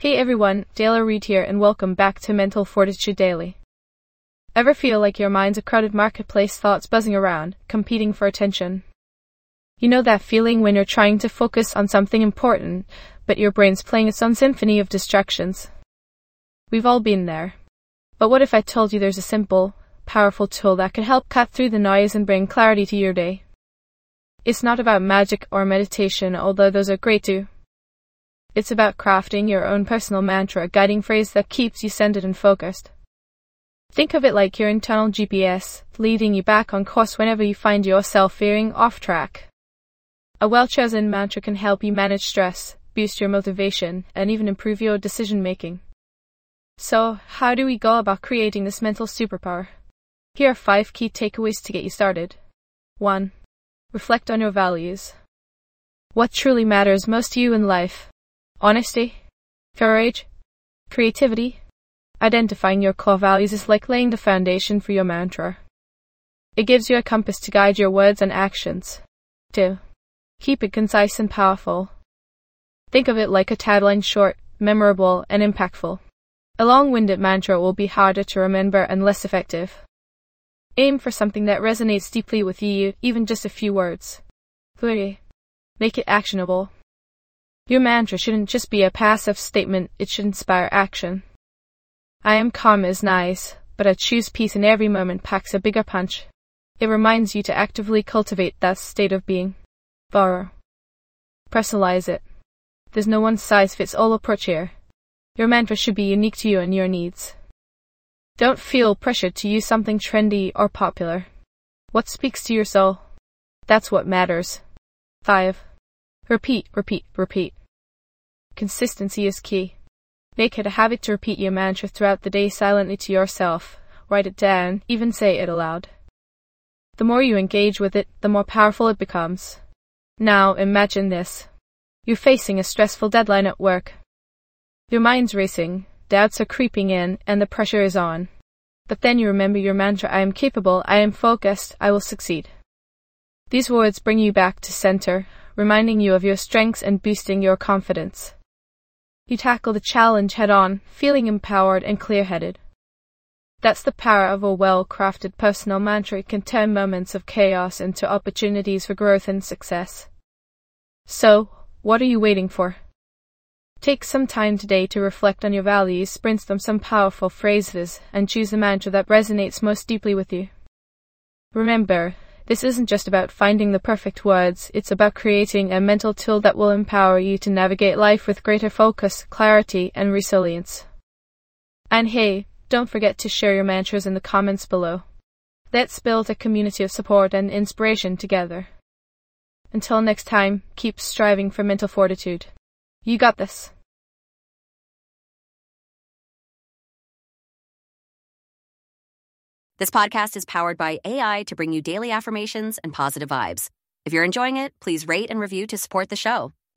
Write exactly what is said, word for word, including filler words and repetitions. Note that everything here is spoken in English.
Hey everyone, Dale Reed here and welcome back to Mental Fortitude Daily. Ever feel like your mind's a crowded marketplace, thoughts buzzing around, competing for attention? You know that feeling when you're trying to focus on something important, but your brain's playing its own symphony of distractions? We've all been there. But what if I told you there's a simple, powerful tool that could help cut through the noise and bring clarity to your day? It's not about magic or meditation, although those are great too. It's about crafting your own personal mantra, a guiding phrase that keeps you centered and focused. Think of it like your internal G P S, leading you back on course whenever you find yourself veering off track. A well-chosen mantra can help you manage stress, boost your motivation, and even improve your decision-making. So, how do we go about creating this mental superpower? Here are five key takeaways to get you started. one. Reflect on your values. What truly matters most to you in life? Honesty, courage, creativity. Identifying your core values is like laying the foundation for your mantra. It gives you a compass to guide your words and actions. two. Keep it concise and powerful. Think of it like a tagline, short, memorable, and impactful. A long-winded mantra will be harder to remember and less effective. Aim for something that resonates deeply with you, even just a few words. three. Make it actionable. Your mantra shouldn't just be a passive statement, it should inspire action. I am calm is nice, but I choose peace in every moment packs a bigger punch. It reminds you to actively cultivate that state of being. four. Personalize it. There's no one-size-fits-all approach here. Your mantra should be unique to you and your needs. Don't feel pressured to use something trendy or popular. What speaks to your soul? That's what matters. five. Repeat, repeat, repeat. Consistency is key. Make it a habit to repeat your mantra throughout the day silently to yourself. Write it down, even say it aloud. The more you engage with it, the more powerful it becomes. Now imagine this. You're facing a stressful deadline at work. Your mind's racing, doubts are creeping in, and the pressure is on. But then you remember your mantra, I am capable, I am focused, I will succeed. These words bring you back to center, reminding you of your strengths and boosting your confidence. You tackle the challenge head-on, feeling empowered and clear-headed. That's the power of a well-crafted personal mantra. It can turn moments of chaos into opportunities for growth and success. So, what are you waiting for? Take some time today to reflect on your values, brainstorm some powerful phrases, and choose the mantra that resonates most deeply with you. Remember, this isn't just about finding the perfect words, it's about creating a mental tool that will empower you to navigate life with greater focus, clarity, and resilience. And hey, don't forget to share your mantras in the comments below. Let's build a community of support and inspiration together. Until next time, keep striving for mental fortitude. You got this. This podcast is powered by A I to bring you daily affirmations and positive vibes. If you're enjoying it, please rate and review to support the show.